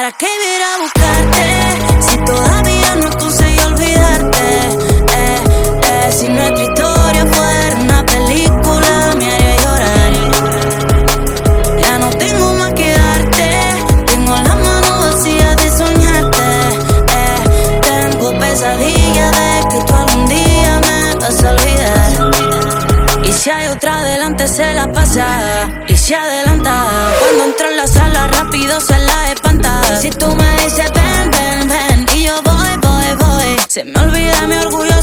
¿Para qué ir a buscarte si todavía no conseguí olvidarte? Si nuestra historia fuera una película me haría llorar. Ya no tengo más que darte, tengo las manos vacías de soñarte. Tengo pesadillas de que tú algún día me vas a olvidar. Y si hay otra adelante se la pasa y se adelanta. Cuando entro en la sala rápido se la espanta. Y si tú me dices ven, ven, ven y yo voy, voy, voy, se me olvida mi orgullo